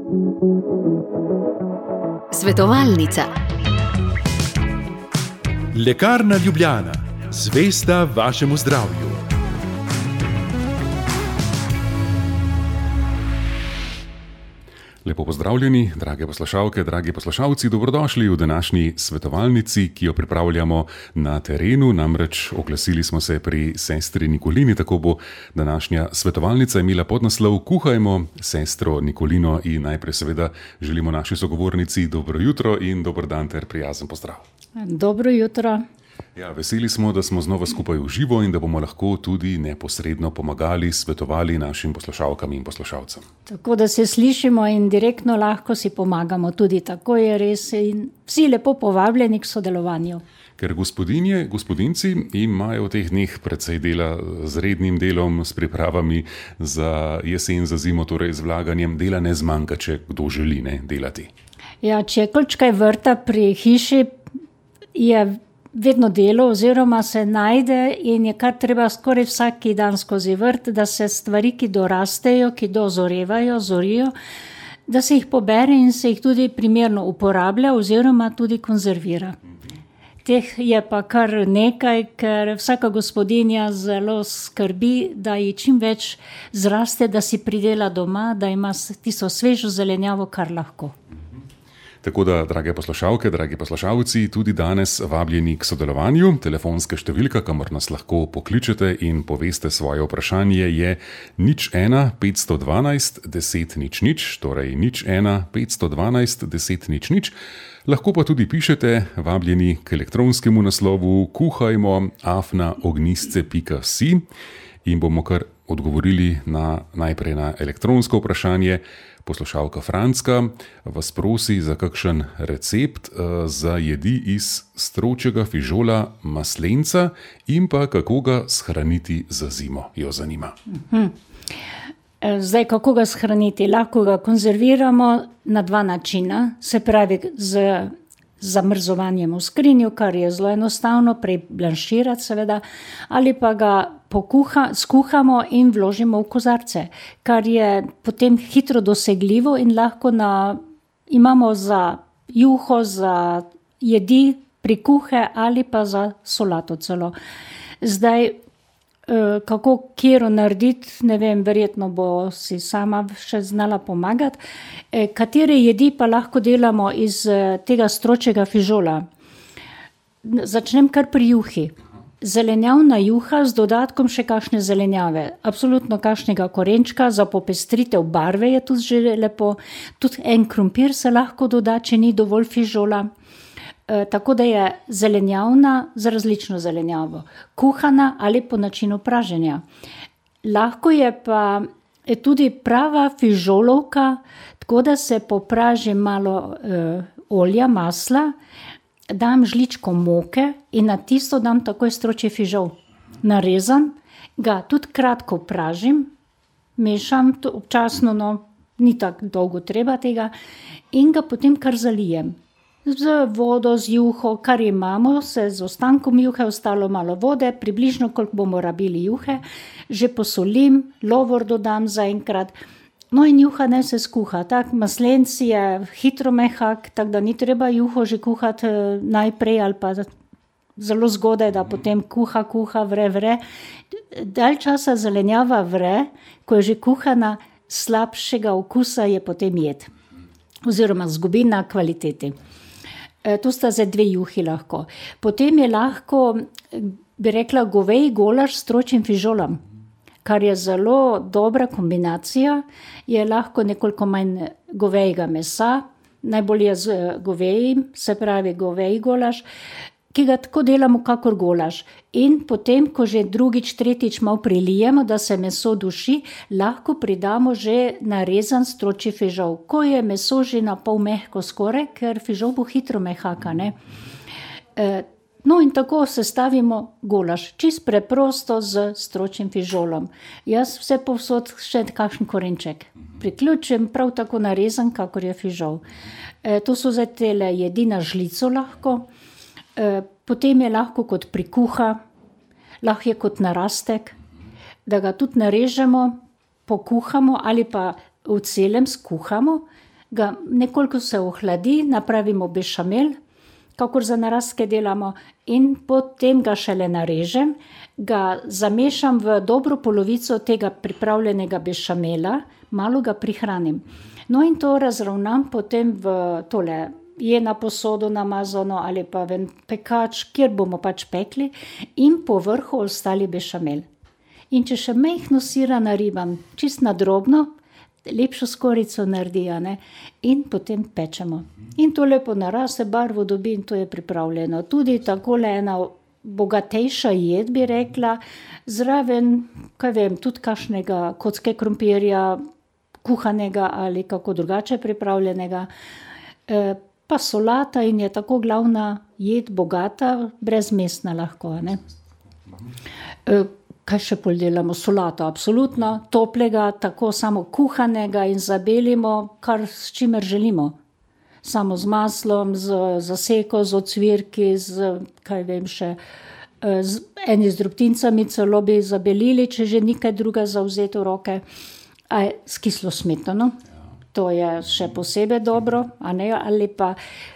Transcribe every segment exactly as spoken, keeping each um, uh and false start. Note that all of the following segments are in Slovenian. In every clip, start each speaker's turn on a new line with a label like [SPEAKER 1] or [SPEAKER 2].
[SPEAKER 1] Svetovalnica.
[SPEAKER 2] Lekarna Ljubljana, zvesta vašemu zdravju.
[SPEAKER 3] Lepo pozdravljeni, drage poslušalke, dragi poslušalci, dobrodošli v današnji svetovalnici, ki jo pripravljamo na terenu. Namreč oglasili smo se pri sestri Nikolini, tako bo današnja svetovalnica imela podnaslov Kuhajmo sestro Nikolino in najprej seveda želimo naši sogovornici dobro jutro in dober dan ter prijazen pozdrav.
[SPEAKER 4] Dobro jutro.
[SPEAKER 3] Ja, veseli smo, da smo znova skupaj v živo in da bomo lahko tudi neposredno pomagali, svetovali našim poslušalkam in poslušalcem.
[SPEAKER 4] Tako da se slišimo in direktno lahko si pomagamo, tudi tako je res in vsi lepo povabljeni k sodelovanju.
[SPEAKER 3] Ker gospodinje, gospodinci imajo v teh dneh precej dela z rednim delom, s pripravami za jesen, za zimo, torej z vlaganjem, dela ne zmanjka, če kdo želi ne delati.
[SPEAKER 4] Ja, če je kolčkaj vrta pri hiši, je vedno delo oziroma se najde in je kar treba skoraj vsak dan skozi vrt, da se stvari, ki dorastejo, ki dozorevajo, zorijo, da se jih pobere in se jih tudi primerno uporablja oziroma tudi konzervira. Teh je pa kar nekaj, ker vsaka gospodinja zelo skrbi, da ji čim več zraste, da si pridela doma, da ima tisto svežo zelenjavo, kar lahko.
[SPEAKER 3] Tako da, drage poslušalke, dragi poslušalci, tudi danes vabljeni k sodelovanju. Telefonska številka, kamor nas lahko pokličete in poveste svoje vprašanje, je nič ena petsto dvanajst deset nič nič, torej nič ena petsto dvanajst deset nič nič. Lahko pa tudi pišete, vabljeni k elektronskemu naslovu kuhajmo afna ognjisce pika si in bomo kar odgovorili na, najprej na elektronsko vprašanje. Poslušalka Franska vas prosi za kakšen recept za jedi iz stročjega fižola maslenca in pa kako ga shraniti za zimo, jo zanima.
[SPEAKER 4] Mhm. Zdaj, kako ga shraniti? Lahko ga konzerviramo na dva načina, se pravi z zamrzovanjem v skrinju, kar je zelo enostavno, preblanširati seveda, ali pa ga pokuha, skuhamo in vložimo v kozarce, kar je potem hitro dosegljivo in lahko na, imamo za juho, za jedi, prikuhe ali pa za solato celo. Zdaj, kako kjero narediti, ne vem, verjetno bo si sama še znala pomagati. Katere jedi pa lahko delamo iz tega stročjega fižola? Začnem kar pri juhi. Zelenjavna juha z dodatkom še kakšne zelenjave. Absolutno kakšnega korenčka, za popestritev barve je tudi že lepo. Tudi en krompir se lahko doda, če ni dovolj fižola. E, tako da je zelenjavna za različno zelenjavo. Kuhana ali po načinu praženja. Lahko je pa tudi prava fižolovka, tako da se popraži malo e, olja, masla, dam žličko moke in na tisto dam takoj stročji fižol. Narezan, ga tudi kratko pražim, mešam to občasno, no, ni tako dolgo treba tega, in ga potem kar zalijem. Z vodo, z juho, kar imamo, se z ostankom juhe ostalo malo vode, približno koliko bomo rabili juhe, že posolim, lovor dodam zaenkrat. No in juha ne se skuha, tak maslenc je hitro mehak, tako da ni treba juho že kuhati najprej ali pa zelo zgodaj, da potem kuha, kuha, vre, vre. Dalj časa zelenjava vre, ko je že kuhana, slabšega okusa je potem jed. Oziroma zgubi na kvaliteti. E, to sta za dve juhi lahko. Potem je lahko, bi rekla, goveji golaž s stročjim fižolom, kar je zelo dobra kombinacija, je lahko nekoliko manj govejega mesa, najbolj je z govejim, se pravi goveji golaž, ki ga tako delamo kakor golaž. In potem, ko že drugič, tretjič malo prilijemo, da se meso duši, lahko pridamo že narezan stročji fižol. Ko je meso že na pol mehko skoraj, ker fižol bo hitro mehaka, ne. E, No in tako sestavimo golaž, čist preprosto z stročjim fižolom. Jaz vse povsod še kakšen korenček priključim, prav tako narezan, kakor je fižol. E, to so zdaj tele jedi na žlico lahko, e, potem je lahko kot prikuha, lahko je kot narastek, da ga tudi narežemo, pokuhamo ali pa v celem skuhamo, ga nekoliko se ohladi, napravimo bešamel, kakor za narastke delamo, in potem ga šele narežem, ga zamešam v dobro polovico tega pripravljenega bešamela, malo ga prihranim. No in to razravnam potem v tole je na posodo namazano ali pa v pekač, kjer bomo pač pekli, in po vrhu ostali bešamel. In če še majhno sira naribam, čist na drobno, lepšo skorico naredi, a ne, in potem pečemo. In to lepo naraste, barvo dobi in to je pripravljeno. Tudi takole ena bogatejša jed, bi rekla, zraven, kaj vem, tudi kakšnega kocke krompirja, kuhanega ali kako drugače pripravljenega, e, pa solata in je tako glavna jed bogata, brezmesna lahko, a ne. E, kaj še pol delamo? Solato, absolutno, toplega, tako samo kuhanega in zabelimo, kar s čimer želimo. Samo z maslom, z zaseko, z ocvirki, z, kaj vem še, z eni z drobtincami celo bi zabelili, če že nekaj druga zavzeti v roke. A s kislo smetano, to je še posebej dobro, a ne, ali pa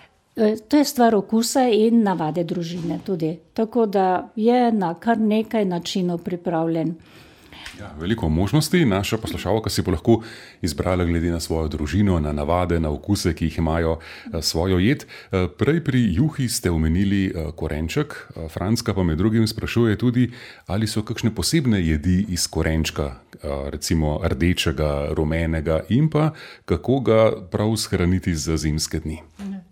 [SPEAKER 4] to je stvar okusa in navade družine tudi. Tako da je na kar nekaj načinov pripravljen.
[SPEAKER 3] Ja, veliko možnosti. Naša poslušalka si bo lahko izbrala glede na svojo družino, na navade, na okuse, ki jih imajo svojo jed. Prej pri juhi ste omenili korenček. Francka pa med drugim sprašuje tudi, ali so kakšne posebne jedi iz korenčka, recimo rdečega, rumenega, in pa kako ga prav shraniti za zimske dni.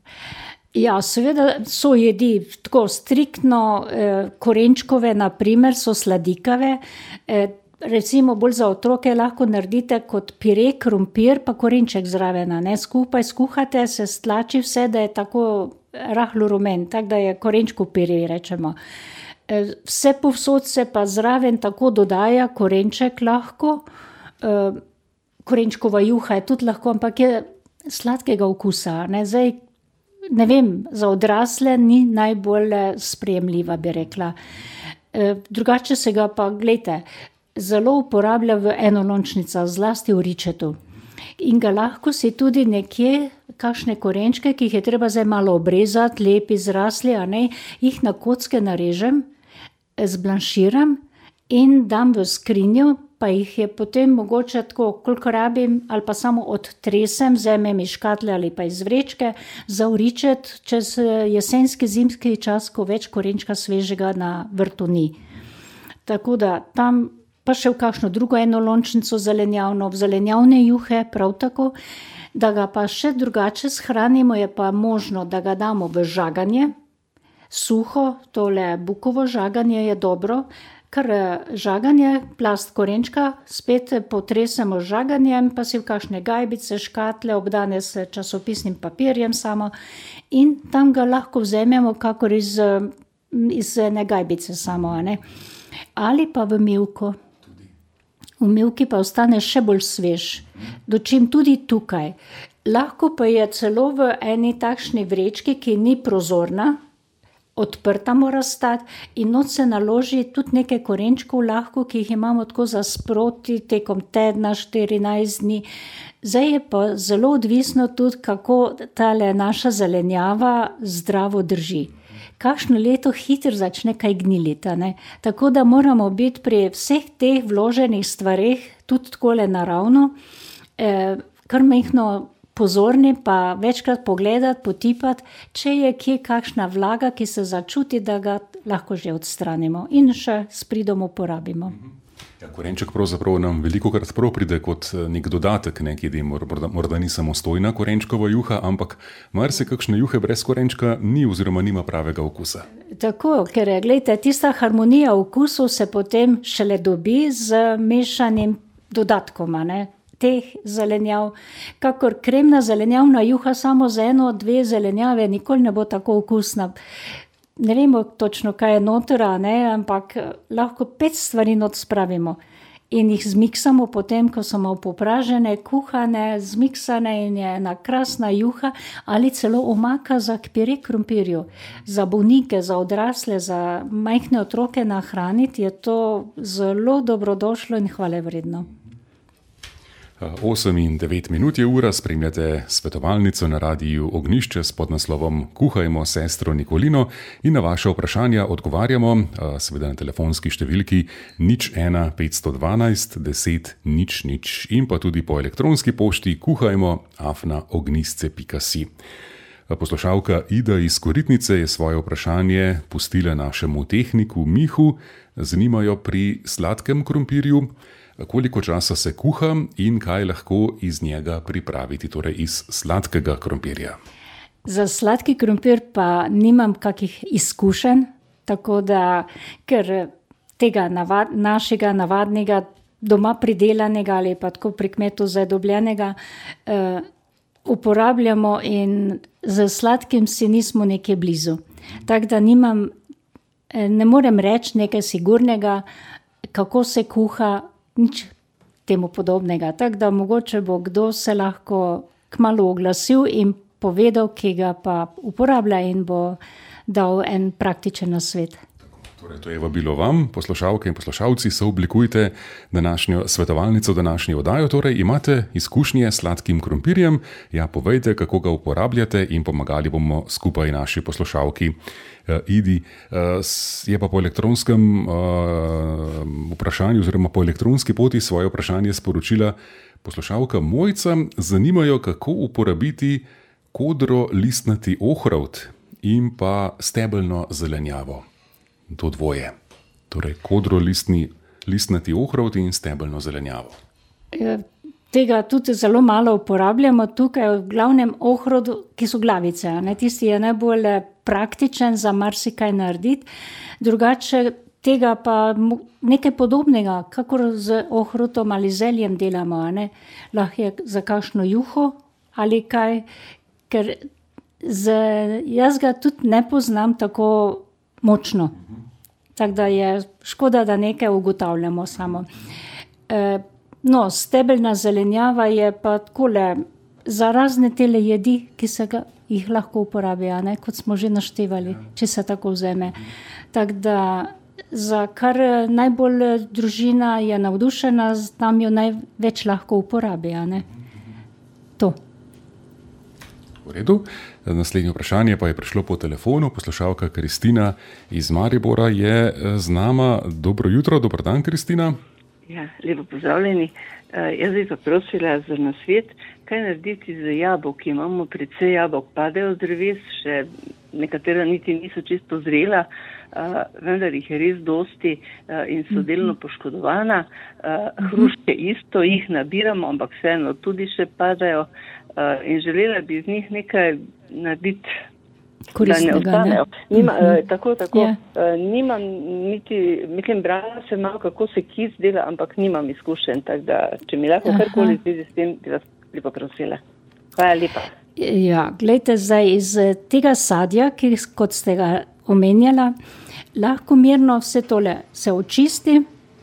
[SPEAKER 4] Ja, seveda so jedi tako striktno eh, korenčkove, na primer, so sladikave. Eh, recimo bolj za otroke lahko naredite kot pire, krompir pa korenček zraven, ne, skupaj skuhate, se stlači vse, da je tako rahlo rumen, tako da je korenčkov pire, rečemo. Eh, vse povsod se pa zraven tako dodaja korenček lahko, eh, korenčkova juha je tudi lahko, ampak je sladkega okusa, ne, zdaj ne vem, za odrasle ni najbolj sprejemljiva, bi rekla. E, drugače se ga pa, glejte, zelo uporablja v enolončnicah, zlasti v ričetu. In ga lahko si tudi nekje, kakšne korenčke, ki jih je treba zdaj malo obrezati, lepi zrasli, a ne, jih na kocke narežem, zblanširam in dam v skrinjo, pa jih je potem mogoče tako, koliko rabim, ali pa samo odtresem, vzamem iz škatle ali pa iz vrečke, za vričet čez jesenski, zimski čas, ko več korenčka svežega na vrtu ni. Tako da tam pa še v kakšno drugo enolončnico zelenjavno, v zelenjavne juhe prav tako, da ga pa še drugače shranimo, je pa možno, da ga damo v žaganje, suho, tole bukovo žaganje je dobro, ker žaganje, plast korenčka, spet potresemo z žaganjem, pa si v kakšne gajbice, škatle, obdane s časopisnim papirjem samo, in tam ga lahko vzememo kakor iz, iz ene gajbice samo, ne. Ali pa v mivko. V mivki pa ostane še bolj svež, dočim tudi tukaj. Lahko pa je celo v eni takšni vrečki, ki ni prozorna, odprta mora stati, in not se naloži tudi nekaj korenčkov lahko, ki jih imamo tako za sproti tekom tedna, štirinajst dni. Zdaj je pa zelo odvisno tudi, kako tale naša zelenjava zdravo drži. Kakšno leto hitro začne kaj gniliti, ne? Tako da moramo biti pri vseh teh vloženih stvareh tudi takole naravno, eh, kar majhno pozorni, pa večkrat pogledati, potipati, če je kje kakšna vlaga, ki se začuti, da ga lahko že odstranimo in še s pridom uporabimo.
[SPEAKER 3] Ja, korenček pravzaprav nam velikokrat prav pride kot nek dodatek, ne, ki morda, morda ni samostojna korenčkova juha, ampak marsikakšne juhe brez korenčka ni oziroma nima pravega okusa.
[SPEAKER 4] Tako, ker je, glejte, tista harmonija okusov se potem šele dobi z mešanim dodatkoma, ne, teh zelenjav. Kakor kremna zelenjavna juha samo z eno, dve zelenjave nikoli ne bo tako okusna. Ne vemo točno, kaj je noter, ne, ampak lahko pet stvari not spravimo in jih zmiksamo potem, ko so malo popražene, kuhane, zmiksane in je ena krasna juha ali celo omaka za pire krompirju. Za bolnike, za odrasle, za majhne otroke nahraniti je to zelo dobrodošlo in hvalevredno.
[SPEAKER 3] osem in devet minut je ura, spremljate svetovalnico na radiju Ognjišče s podnaslovom Kuhajmo s sestro Nikolino in na vaše vprašanja odgovarjamo, seveda na telefonski številki nič ena petsto dvanajst deset nič nič in pa tudi po elektronski pošti kuhajmo afna ognjisce pika si. Poslušalka Ida iz Koritnice je svoje vprašanje pustila našemu tehniku Mihu. Zanimajo pri sladkem krompirju, koliko časa se kuha in kaj lahko iz njega pripraviti, torej iz sladkega krompirja.
[SPEAKER 4] Za sladki krompir pa nimam kakih izkušenj, tako da, ker tega navad, našega navadnega doma pridelanega ali pa tako pri kmetu zadobljenega eh, uporabljamo in za sladkim si nismo nekaj blizu. Tako da nimam, ne morem reči nekaj sigurnega, kako se kuha, nič temu podobnega. Tako da mogoče bo kdo se lahko kmalu oglasil in povedal, ki ga pa uporablja in bo dal en praktičen nasvet.
[SPEAKER 3] Torej, to je vabilo vam, poslušalke in poslušalci, sooblikujte današnjo svetovalnico, današnjo oddajo. Torej, imate izkušnje s sladkim krompirjem, ja, povejte, kako ga uporabljate in pomagali bomo skupaj naši poslušalki. Uh, Idi, uh, je pa po elektronskem uh, vprašanju oziroma po elektronski poti svoje vprašanje sporočila poslušalka Mojca. Zanimajo, kako uporabiti kodro listnati ohrovt in pa stebelno zelenjavo. To dvoje. Torej, kodro listni, listnati ohrovt in stebelno zelenjavo.
[SPEAKER 4] Tega tudi zelo malo uporabljamo tukaj, v glavnem ohrovt, ki so glavice. Ne? Tisti je najbolj praktičen za marsikaj narediti. Drugače tega pa nekaj podobnega, kakor z ohrovtom ali zeljem delamo. Ne? Lahko je za kakšno juho ali kaj, ker z, jaz ga tudi ne poznam tako močno. Tako da je škoda, da nekaj ugotavljamo samo. E, no, stebelna zelenjava je pa takole za razne tele jedi, ki se ga, jih lahko uporabijo, ne, kot smo že naštevali, če se tako vzeme. Tako da za kar najbolj družina je navdušena, tam jo največ lahko uporabijo, ne. To.
[SPEAKER 3] V redu. Naslednje vprašanje pa je prišlo po telefonu. Poslušalka Kristina iz Maribora je z nama. Dobro jutro, dober dan, Kristina.
[SPEAKER 1] Ja, lepo pozdravljeni. Uh, jaz bi pa prosila za nasvet, kaj narediti z jabolki. Imamo predvsej jabolk, padejo z dreves, še nekatera niti niso čisto zrela, uh, vendar jih je res dosti uh, in so delno poškodovana. Uh, hruške isto, jih nabiramo, ampak vseeno tudi še padajo. Uh, in želela bi z njih nekaj narediti,
[SPEAKER 4] koristnega,
[SPEAKER 1] da ne ostanejo. Nima,
[SPEAKER 4] uh-huh.
[SPEAKER 1] uh, tako, tako.
[SPEAKER 4] Yeah.
[SPEAKER 1] Uh, nimam niti, mislim, brala sem malo, kako se kis dela, ampak nimam izkušenj, tako da, če mi lahko karkoli zvezi s tem, bi vas lepo prosila. Hvala lepa.
[SPEAKER 4] Ja, gledajte, zdaj iz tega sadja, ki, kot ste ga omenjala, lahko mirno vse tole se očisti,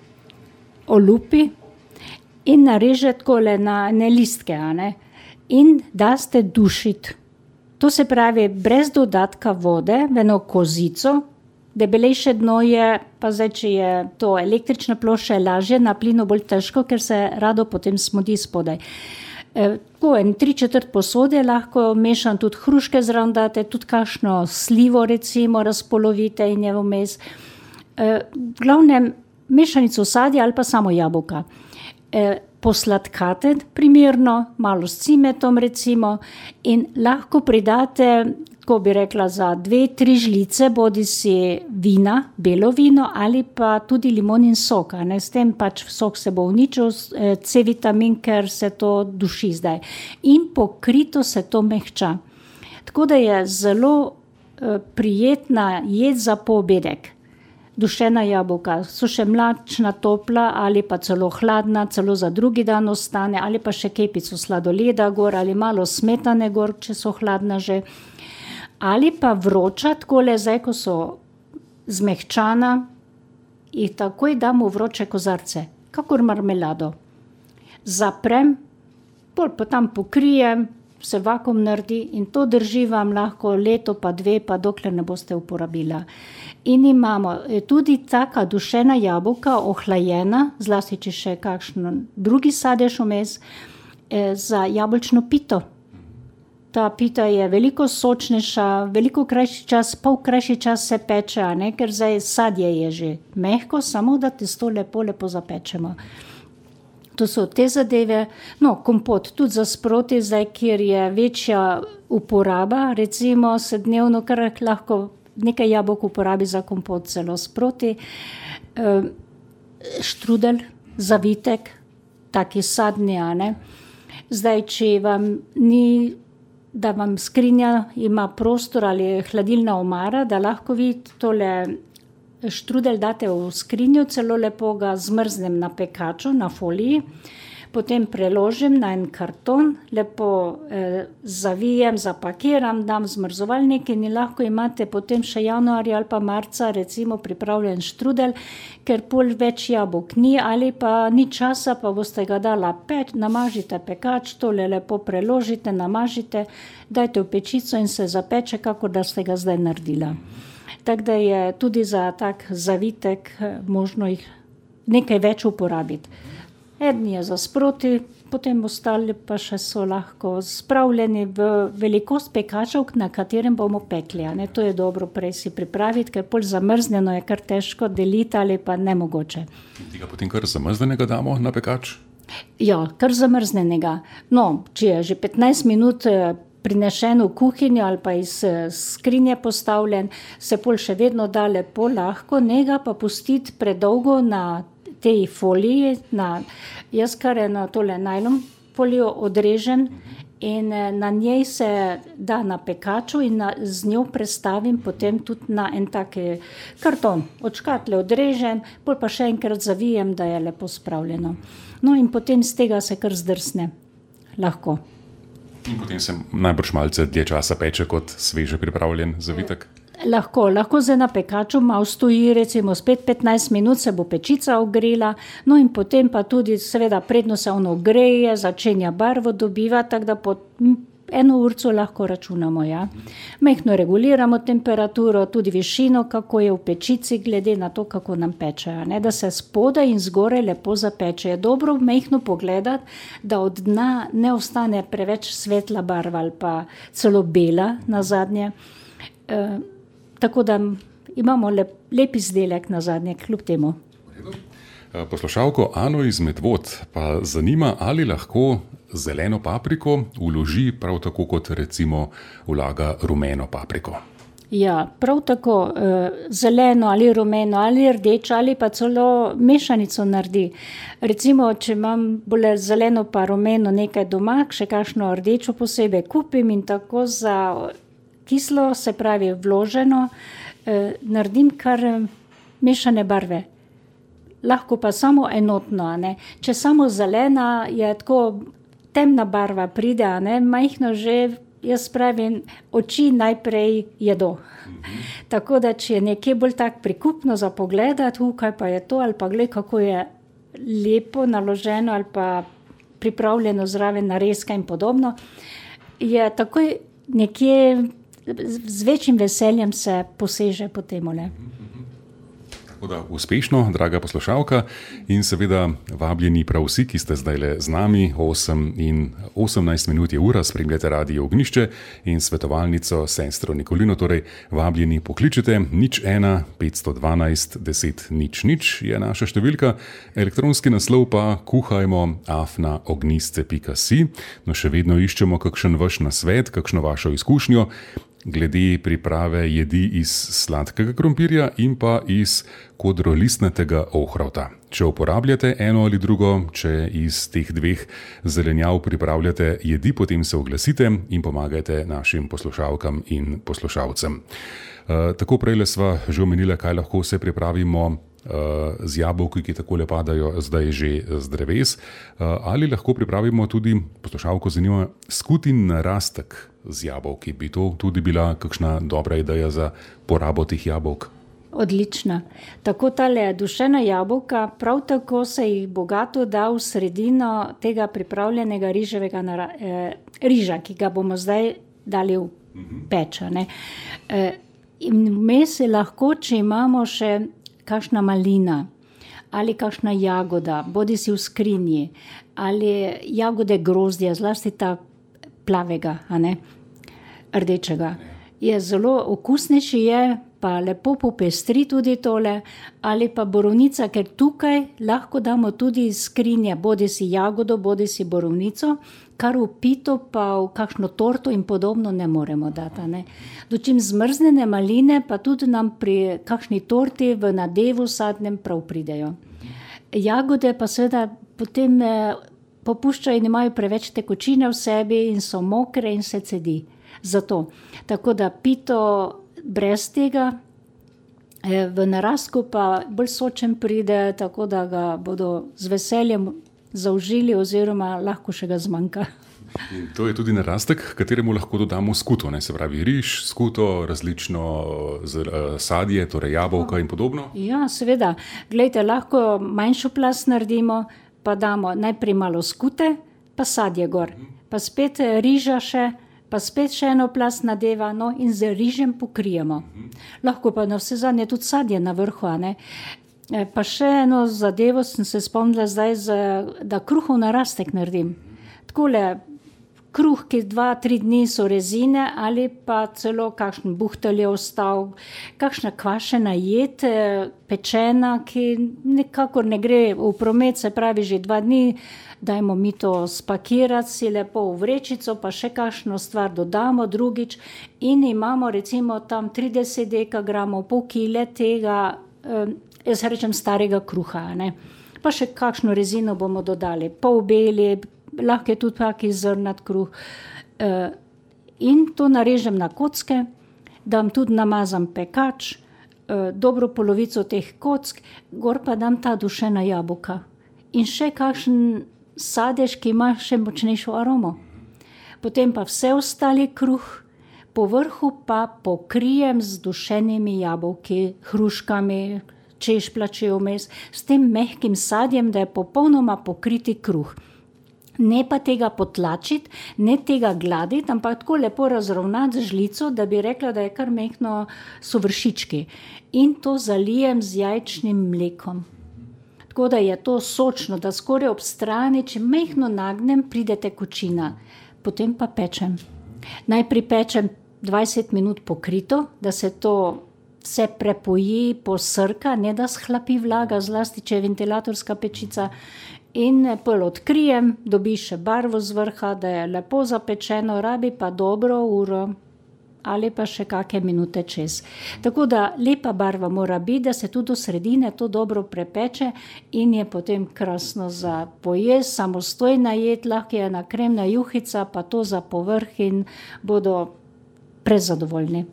[SPEAKER 4] olupi in nareže takole na ne listke, a ne? In da ste dušiti. To se pravi, brez dodatka vode, v eno kozico, debelejše dno je, pa zdaj, če je to električna plošča, je lažje, na plinu bolj težko, ker se rado potem smodi spodaj. E, tako, en tri četrt posode lahko mešam, tudi hruške zraven date, tudi kakšno slivo recimo razpolovite in je vmes. E, v glavnem, mešanico sadja ali pa samo jabolka. E, posladkate primerno, malo s cimetom recimo in lahko pridate, ko bi rekla, za dve, tri žlice, bodi si vina, belo vino ali pa tudi limonin sok. Ne? S tem pač sok se bo uničil, C-vitamin, ker se to duši zdaj. In pokrito se to mehča. Tako da je zelo uh, prijetna jed za poobedek. Dušena jabolka so še mlačna, topla ali pa celo hladna, celo za drugi dan ostane, ali pa še kepico sladoleda gor ali malo smetane gor, če so hladna že. Ali pa vroča, takole zdaj, ko so zmehčana, jih takoj damo vroče kozarce, kakor marmelado. Zaprem, pol pa tam pokrijem, se vakuum naredi in to drži vam lahko leto pa dve, pa dokler ne boste uporabila. In imamo tudi taka dušena jabolka, ohlajena, zlasti če še kakšno drugi sadež vmes, za jabolčno pito. Ta pita je veliko sočnejša, veliko krajši čas, pol krajši čas se peče, a ne, ker zdaj sadje je že mehko, samo da testo lepo, lepo zapečemo. To so te zadeve, no, kompot tudi za sproti, zdaj, kjer je večja uporaba, recimo se dnevno kar lahko nekaj jabolk uporabi za kompot celo sproti. E, štrudel, zavitek, taki sadni, a ne. Zdaj, če vam ni, da vam skrinja ima prostor ali hladilna omara, da lahko vi tole štrudel date v skrinjo, celo lepo ga zmrznem na pekaču, na foliji, potem preložim na en karton, lepo eh, zavijem, zapakiram, dam zmrzovalnik in lahko imate potem še januarja ali pa marca recimo pripravljen štrudel, ker pol več jabolk ni ali pa ni časa, pa boste ga dala peč, namažite pekač, tole lepo preložite, namažite, dajte v pečico in se zapeče, kako da ste ga zdaj naredila. Tako da je tudi za tak zavitek možno jih nekaj več uporabiti. Eden je za sproti, potem ostali pa še so lahko spravljeni v velikost pekačev, na katerem bomo pekli. Ne? To je dobro prej si pripraviti, ker pol zamrznjeno je kar težko deliti ali pa nemogoče.
[SPEAKER 3] Tega potem kar zamrznjenega damo na pekač?
[SPEAKER 4] Ja, kar zamrznjenega. No, če je že petnajst minut prinešen v kuhinjo ali pa iz skrinje postavljen, se pol še vedno da lepo lahko, njega pa pustiti predolgo na tej foliji, na, jaz kar eno tole najlon folijo odrežem in na njej se da na pekaču in na, z njo prestavim potem tudi na en tak karton. Od škatle odrežem, pol pa še enkrat zavijem, da je lepo spravljeno. No in potem z tega se kar zdrsne. Lahko.
[SPEAKER 3] In potem se najbrž malce dlje časa peče kot sveže pripravljen zavitek?
[SPEAKER 4] Lahko, lahko zdaj na pekaču malo stoji, recimo spet petnajst minut se bo pečica ogrela, no in potem pa tudi seveda predno se ono greje, začenja barvo dobiva, tako da po eno urco lahko računamo, ja. Mehno reguliramo temperaturo, tudi višino, kako je v pečici, glede na to, kako nam peče, ne, da se spodaj in zgoraj lepo zapeče. Je dobro mehno pogledati, da od dna ne ostane preveč svetla barva ali pa celo bela na zadnje. E, tako da imamo lep, lep izdelek na zadnje, kljub temu.
[SPEAKER 3] Poslušalko Ano iz Medvod pa zanima, ali lahko zeleno papriko vloži prav tako, kot recimo vlaga rumeno papriko.
[SPEAKER 4] Ja, prav tako zeleno ali rumeno ali rdečo ali pa celo mešanico naredi. Recimo, če imam bolj zeleno pa rumeno nekaj doma, še kakšno rdečo posebej kupim in tako za kislo, se pravi vloženo, naredim kar mešane barve. Lahko pa samo enotno, a ne. Če samo zelena je tako temna barva pride, a ne, majhno že, jaz pravim, oči najprej jedo. Mm-hmm. Tako da, če je nekje bolj tak prikupno za pogledati, uh, kaj pa je to, ali pa gled, kako je lepo naloženo ali pa pripravljeno zraven narezka in podobno, je takoj nekje z večjim veseljem se poseže po temole.
[SPEAKER 3] Tako da uspešno, draga poslušalka, in seveda vabljeni prav vsi, ki ste zdajle z nami, osem in osemnajst minut je ura, spremljate Radio Ognjišče in svetovalnico sestro Nikolino, torej vabljeni pokličete, nič ena, petsto dvanajst, deset, nič, nič je naša številka, elektronski naslov pa kuhajmo afna ognjisce pika si, no še vedno iščemo kakšen vaš nasvet, kakšno vašo izkušnjo, glede priprave jedi iz sladkega krompirja in pa iz kodrolistnatega ohrovta. Če uporabljate eno ali drugo, če iz teh dveh zelenjav pripravljate jedi, potem se oglasite in pomagajte našim poslušalkam in poslušalcem. E, tako prejle sva že omenila, kaj lahko se pripravimo z jabolki, ki takole padajo zdaj že z dreves, ali lahko pripravimo tudi, poslušalko zanima, skutin narastek z jabolki. Bi to tudi bila kakšna dobra ideja za porabo teh jabolk?
[SPEAKER 4] Odlična. Tako tale dušena jabolka, prav tako se jih bogato da v sredino tega pripravljenega riževega nara, eh, riža, ki ga bomo zdaj dali v peč. Ne. Eh, in vmes je lahko, če imamo še kakšna malina ali kakšna jagoda, bodi si v skrinji, ali jagode grozdja, zlasti ta plavega, a ne, rdečega. Je zelo okusnejši je, pa lepo popestri tudi tole, ali pa borovnica, ker tukaj lahko damo tudi iz skrinje, bodi si jagodo, bodi si borovnico, kar v pito pa v kakšno torto in podobno ne moremo dati. Ne. Dočim zmrznene maline pa tudi nam pri kakšni torti v nadevu sadnem prav pridejo. Jagode pa seveda potem eh, popuščajo in imajo preveč tekočine v sebi in so mokre in se cedi. Zato. Tako da pito brez tega, eh, v narastku pa bolj sočen pride, tako da ga bodo z veseljem zaužili oziroma lahko še ga zmanjka.
[SPEAKER 3] In to je tudi narastek, kateremu lahko dodamo skuto, ne? Se pravi riž, skuto, različno z, uh, sadje, torej jabolka in podobno.
[SPEAKER 4] Ja, seveda. Glejte, lahko manjšo plast naredimo, pa damo najprej malo skute, pa sadje gor, pa spet riža še, pa spet še eno plast nadeva, no, in z rižem pokrijemo. Lahko pa na vse zadnje tudi sadje na vrhu, a ne. Pa še eno zadevo sem se spomnila zdaj, da kruhov narastek naredim. Takole, kruh, ki dva, tri dni so rezine, ali pa celo kakšen buhtelj je ostal, kakšna kvašena jed, pečena, ki nekakor ne gre v promet, se pravi že dva dni, dajmo mi to spakirati, si lepo v vrečico, pa še kakšno stvar dodamo drugič in imamo recimo tam trideset dekagramov, pol kile tega, jaz rečem starega kruha, ne. Pa še kakšno rezino bomo dodali, pol beli, lahko je tudi taki zrnat kruh. E, in to narežem na kocke, dam tudi namazan pekač, e, dobro polovico teh kock, gor pa dam ta dušena jabolka. In še kakšen sadež, ki ima še močnejšo aromo. Potem pa vse ostali kruh, po vrhu pa pokrijem z dušenimi jabolki, hruškami, češpljači vmes, s tem mehkim sadjem, da je popolnoma pokriti kruh. Ne pa tega potlačiti, ne tega gladiti, ampak tako lepo razravnati z žlico, da bi rekla, da je kar mehko so vršički. In to zalijem z jajčnim mlekom. Tako da je to sočno, da skoraj ob strani, če mehko nagnem, pride tekočina. Potem pa pečem. Najprej pečem dvajset minut pokrito, da se to vse prepoji, posrka, ne da shlapi vlaga, zlasti če je ventilatorska pečica. In pol odkrijem, dobi še barvo z vrha, da je lepo zapečeno, rabi pa dobro uro ali pa še kakšne minute čez. Tako da lepa barva mora biti, da se tudi do sredine to dobro prepeče in je potem krasno za pojest, samostojna jed, lahko je ena kremna juhica, pa to za povrh in bodo prezadovoljni.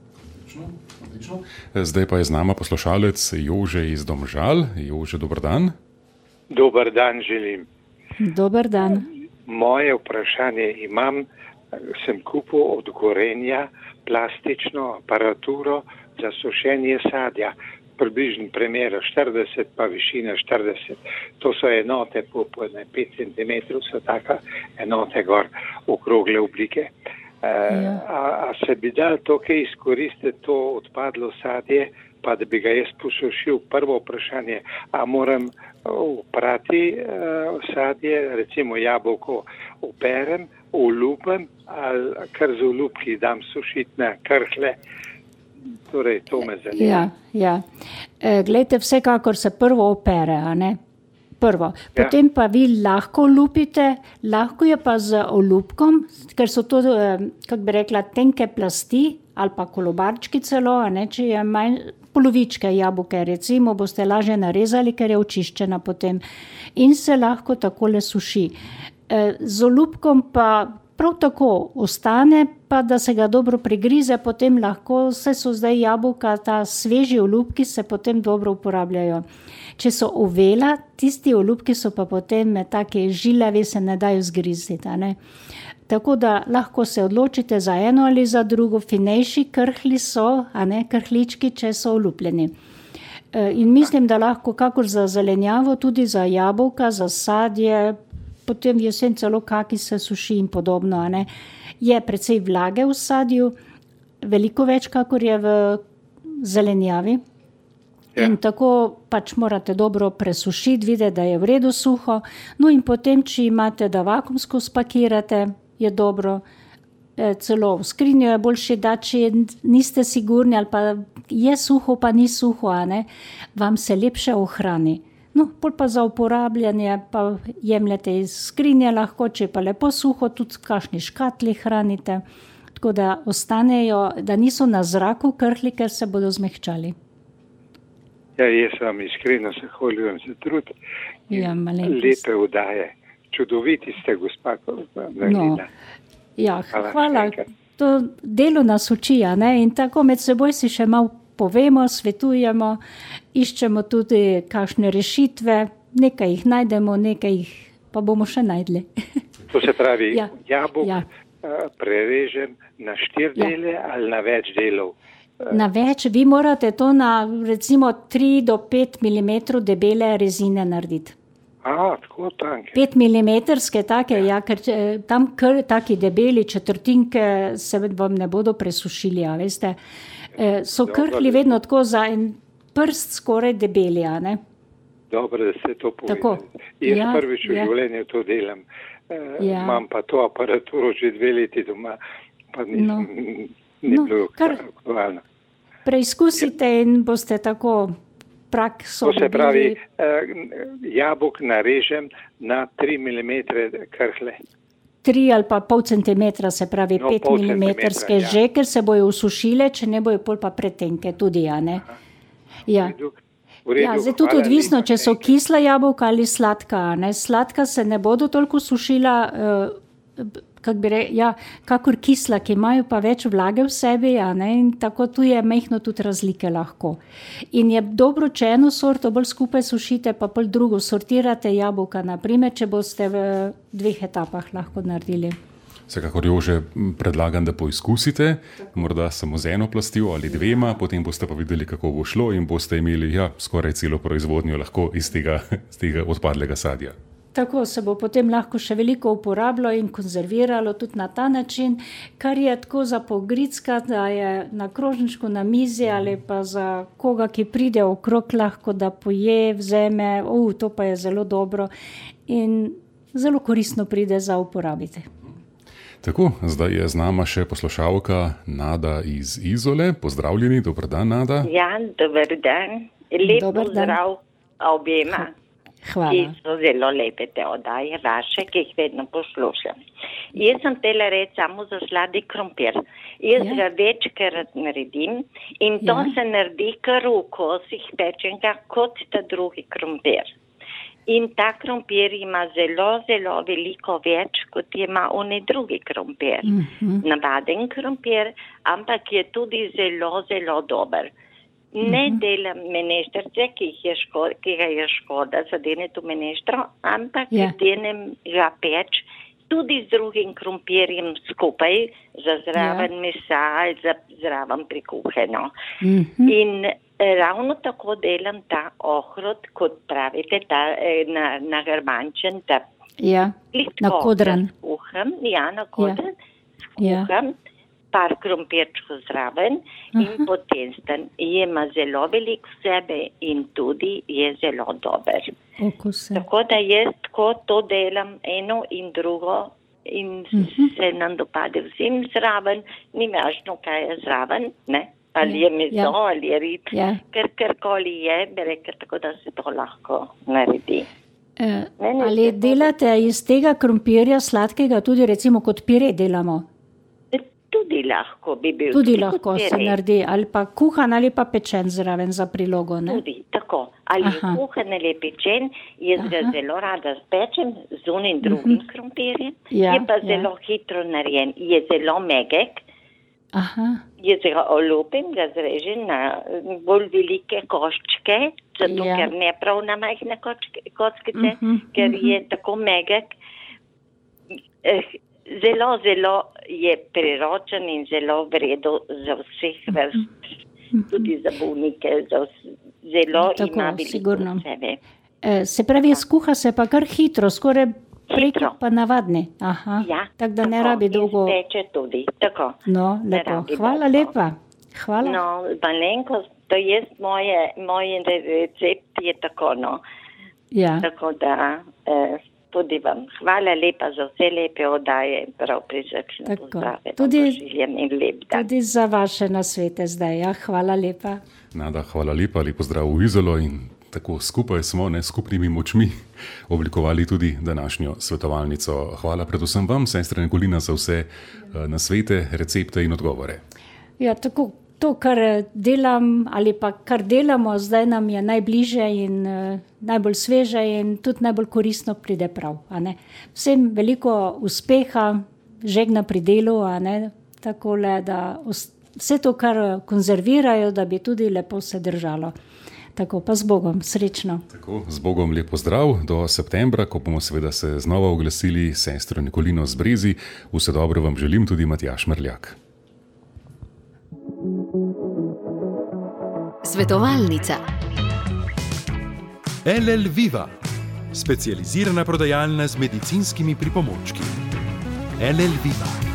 [SPEAKER 3] Zdaj pa je z nama poslušalec Jože iz Domžal. Jože, dober dan.
[SPEAKER 5] Dober dan želim.
[SPEAKER 4] Dober dan.
[SPEAKER 5] Moje vprašanje imam, sem kupil od Gorenja plastično aparaturo za sušenje sadja, približno premjera štirideset pa višina štirideset. To so enote po, po pet centimetrov, so taka enote gor okrogle oblike. Ja. A, a se bi dal to, kaj izkoristiti to odpadlo sadje, pa da bi ga jaz posušil? Prvo vprašanje, a moram oprati uh, sadje, recimo jabolko operem, olupem, ali kar z olupki dam sušiti na krhle? Torej, to me zanima.
[SPEAKER 4] Ja, ja. E, glejte, vsekakor se prvo opere, a ne? Prvo. Potem ja. Pa vi lahko olupite, lahko je pa z olupkom, ker so to, kako bi rekla, tenke plasti ali pa kolobarčki celo, a ne, če je manj, polovičke jabolke, recimo, boste lažje narezali, ker je očiščena potem in se lahko takole suši. E, z olupkom pa prav tako ostane, pa da se ga dobro prigrize, potem lahko, vse so zdaj jabolka, ta sveži olupki se potem dobro uporabljajo. Če so uvela, tisti olupki so pa potem take žilavi, se ne dajo zgriziti, a ne. Tako da lahko se odločite za eno ali za drugo, finejši krhli so, a ne, krhlički, če so olupljeni. In mislim, da lahko kakor za zelenjavo, tudi za jabolka, za sadje, potem jesen celo kaki se suši in podobno. A ne. Je precej vlage v sadju, veliko več, kakor je v zelenjavi. Ja. In tako pač morate dobro presušiti, videti, da je v redu suho. No in potem, če imate, da vakuumsko spakirate, je dobro. E, celo v skrinjo je boljše dati, če niste sigurni, ali pa je suho, pa ni suho, a ne, vam se lepše ohrani. No, pol pa za uporabljanje, pa jemljete iz skrinje lahko, če pa lepo suho, tudi v kakšni škatli hranite, tako da ostanejo, da niso na zraku krhli, ker se bodo zmehčali.
[SPEAKER 5] Ja, jaz vam iskreno se hvaljujem za trud.
[SPEAKER 4] Ja,
[SPEAKER 5] lepe vdaje. Čudoviti ste, gospa Marina.
[SPEAKER 4] No. Ja, hvala. hvala. To delo nas uči, a ne? In tako med seboj si še malo povemo, svetujemo, iščemo tudi kakšne rešitve, nekaj jih najdemo, nekaj jih pa bomo še najdli.
[SPEAKER 5] To se pravi, ja. jabolk
[SPEAKER 4] ja.
[SPEAKER 5] prerežem na štiri ja. dele ali na več delov?
[SPEAKER 4] Na več. Vi morate to na recimo tri do pet milimetrov debele rezine narediti.
[SPEAKER 5] A, tako tanke.
[SPEAKER 4] Pet milimetrske take, ja, ker tam kar taki debeli četrtinke se vam ne bodo presušili, a veste. E, so Dobar, krhli vedno tako za en prst skoraj debeli, a ne?
[SPEAKER 5] Dobro, da ste to povedali. Jaz ja, prvič v ja. življenju to delam. E, ja. Imam pa to aparaturo že dve leti doma, pa nisem, no. ni no, bilo aktualno.
[SPEAKER 4] Preizkusite in boste tako...
[SPEAKER 5] To se pravi, jabolk narežem na tri milimetre krhle.
[SPEAKER 4] Tri ali pa pol centimetra, se pravi no, pet milimetrske ja. že, ker se bojo usušile, če ne bojo pol pa pretenke tudi, ja, ne. Ja. Ja, zdaj tudi odvisno, če so kisla jabolka ali sladka, ne. Sladka se ne bodo toliko sušila, kak bi re, ja, kakor kisla, ki imajo pa več vlage v sebi, ja, ne, in tako tu je mehno tudi razlike lahko. In je dobro, če eno sorto bolj skupaj sušite, pa pol drugo sortirate jabolka, naprimer, če boste v dveh etapah lahko naredili.
[SPEAKER 3] Vsekakor jo že predlagam, da poizkusite, morda samo z eno plastjo ali dvema, potem boste pa videli, kako bo šlo in boste imeli, ja, skoraj celo proizvodnjo lahko iz tega, iz tega odpadlega sadja.
[SPEAKER 4] Tako se bo potem lahko še veliko uporabljalo in konzerviralo tudi na ta način, kar je tako za pogricka, da je na krožničku na mizi ali pa za koga, ki pride okrog lahko, da poje, vzeme, uh, to pa je zelo dobro in zelo koristno pride za uporabiti.
[SPEAKER 3] Tako, zdaj je z nama še poslušalka Nada iz Izole. Pozdravljeni, dober dan, Nada.
[SPEAKER 6] Ja, dober dan. Lep dober pozdrav objema.
[SPEAKER 4] Hvala.
[SPEAKER 6] Ki so zelo lepe te oddaje vaše, ki jih vedno poslušam. Jaz sem tele reči samo za sladi krompir. Jaz ja. ga večkrat naredim in to ja. se naredi kar v kosih pečenka kot ta drugi krompir. In ta krompir ima zelo, zelo veliko več, kot ima oni drugi krompir. Mm-hmm. Navaden krompir, ampak je tudi zelo, zelo dober. Ne delam meneštrce, ki, škoda, ki ga je škoda zadeneti v meneštro, ampak yeah. denem ga peč tudi z drugim krompirjem skupaj, za zraven yeah. mesa ali za zraven prikuheno. Mm-hmm. In ravno tako delam ta ohrod, kot pravite, ta, na, na grmančen, ta
[SPEAKER 4] yeah. na kodran.
[SPEAKER 6] Skuham, ja, na kodran,
[SPEAKER 4] yeah.
[SPEAKER 6] skuham. Yeah. Par krompirčkov zraven in Aha. potem stan ima zelo veliko sebe in tudi je zelo dober.
[SPEAKER 4] Okuse.
[SPEAKER 6] Tako da jaz tako to delam eno in drugo in uh-huh. se nam dopade vsem zraven, ni važno, kaj je zraven, ne? Ali je meso, ja. ali je rib, ja. ker karkoli je, bi rekel, tako da se to lahko naredi.
[SPEAKER 4] E, ali delate iz tega krompirja sladkega tudi recimo kot pire delamo?
[SPEAKER 6] Tudi lahko bi bil.
[SPEAKER 4] Tudi lahko se naredi, ali pa kuhan ali pa pečen zraven za prilogo, ne?
[SPEAKER 6] Tudi, tako. Ali Aha. kuhan ali pečen, jaz Aha. ga zelo rada spečem z unim drugim uh-huh. krompirjem. Ja, je pa ja. zelo hitro narejen, je zelo megek.
[SPEAKER 4] Aha.
[SPEAKER 6] Jaz ga olupim, ga zrežem na bolj velike koščke, zato ja. ker ne prav na majhne kockice, uh-huh. ker uh-huh. je tako megek. Eh, Zelo, zelo je priročen in zelo vredo za vseh vrst, tudi za bolnike, za zelo
[SPEAKER 4] Tako,
[SPEAKER 6] ima veliko
[SPEAKER 4] sigurno.
[SPEAKER 6] sebe.
[SPEAKER 4] E, se pravi, skuha se pa kar hitro, skoraj prej kot pa navadni. Aha,
[SPEAKER 6] Ja,
[SPEAKER 4] tako da ne rabi
[SPEAKER 6] in
[SPEAKER 4] dolgo.
[SPEAKER 6] speče tudi, tako.
[SPEAKER 4] No,
[SPEAKER 6] Ne
[SPEAKER 4] lepo.
[SPEAKER 6] rabi
[SPEAKER 4] Hvala
[SPEAKER 6] dolgo.
[SPEAKER 4] lepa. Hvala.
[SPEAKER 6] No, malenkost, to je moje, moj recept je tako, no.
[SPEAKER 4] Ja.
[SPEAKER 6] Tako da eh, tudi vam hvala lepa za vse lepe oddaje, prav prisrčno
[SPEAKER 4] Tako.
[SPEAKER 6] pozdrave.
[SPEAKER 4] Tudi-
[SPEAKER 6] Vam pošiljam in lep dan.
[SPEAKER 4] Tudi za vaše nasvete zdaj. Ja, hvala lepa.
[SPEAKER 3] Nada, hvala lepa, lep pozdrav v Izolo in tako skupaj smo ne skupnimi močmi oblikovali tudi današnjo svetovalnico. Hvala predvsem vam, sestra Nikolina, za vse eh, nasvete, recepte in odgovore.
[SPEAKER 4] Ja, tako, to, kar delam ali pa kar delamo, zdaj nam je najbliže in uh, najbolj sveže in tudi najbolj koristno pride prav. A ne? Vsem veliko uspeha, žegna pri delu, a ne? Takole, da os- vse to, kar konzervirajo, da bi tudi lepo se držalo. Tako pa z Bogom, srečno.
[SPEAKER 3] Tako, z Bogom lep pozdrav do septembra, ko bomo seveda se znova oglasili s sestro Nikolino z Brezi. Vse dobro vam želim, tudi Matjaž Mrljak.
[SPEAKER 7] Svetovalnica.
[SPEAKER 2] L L Viva, specializirana prodajalna z medicinskimi pripomočki. L L Viva.